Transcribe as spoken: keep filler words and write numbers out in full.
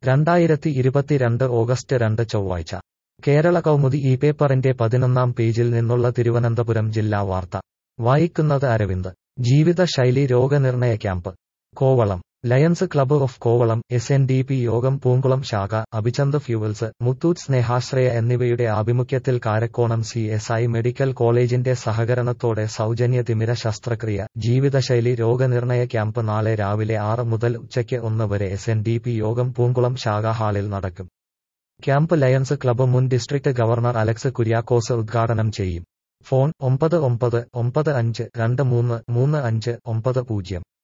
രണ്ടായിരത്തി ഇരുപത്തിരണ്ട് ഓഗസ്റ്റ് രണ്ട് ചൊവ്വാഴ്ച കേരള കൗമുദി ഈ പേപ്പറിന്റെ പതിനൊന്നാം പേജിൽ നിന്നുള്ള തിരുവനന്തപുരം ജില്ലാ വാർത്ത വായിക്കുന്നത് അരവിന്ദ് ജീവിതശൈലി രോഗനിർണയ camp Kovalam Lions Club of Kovalam S N D P യോഗം പൂങ്കുളം ശാഖ അഭിചന്ദ് ഫ്യൂവൽസ് മുത്തൂറ്റ് സ്നേഹാശ്രയ എന്നിവയുടെ ആഭിമുഖ്യത്തിൽ Karakonam C S I medical കോളേജിന്റെ സഹകരണത്തോടെ സൗജന്യ തിമിര ശസ്ത്രക്രിയ ജീവിതശൈലി രോഗനിർണയ ക്യാമ്പ് നാളെ രാവിലെ ആറ് മുതൽ ഉച്ചയ്ക്ക് ഒന്ന് വരെ എസ് എൻ ഡി പി യോഗം പൂങ്കുളം ശാഖാ ഹാളിൽ നടക്കും. ക്യാമ്പ് ലയൺസ് ക്ലബ്ബ് മുൻ ഡിസ്ട്രിക്ട് ഗവർണർ അലക്സ് കുര്യാക്കോസ് ഉദ്ഘാടനം ചെയ്യും. ഫോൺ ഒമ്പത് ഒമ്പത് ഒമ്പത് അഞ്ച് രണ്ട് മൂന്ന് മൂന്ന് അഞ്ച് ഒമ്പത് പൂജ്യം.